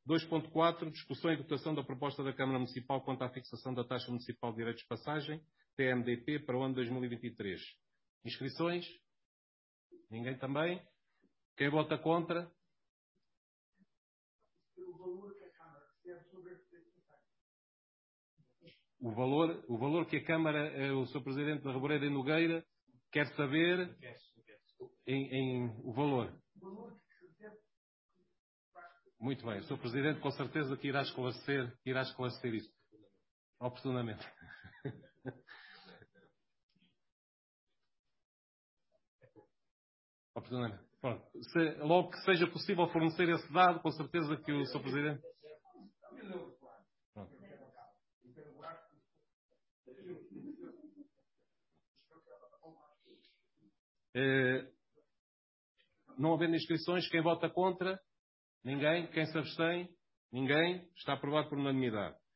2.4. Discussão e votação da proposta da Câmara Municipal quanto à fixação da taxa municipal de direitos de passagem, TMDP, para o ano 2023. Inscrições? Ninguém também? Quem vota contra? O valor que a Câmara, o Sr. Presidente da Reboreira e Nogueira, quer saber o valor. Muito bem. O Sr. Presidente, com certeza, que irá esclarecer isso oportunamente. Oportunamente. Pronto. Logo que seja possível fornecer esse dado, com certeza que o Sr. Presidente... Pronto. Não havendo inscrições, quem vota contra? Ninguém. Quem se abstém? Ninguém. Está aprovado por unanimidade.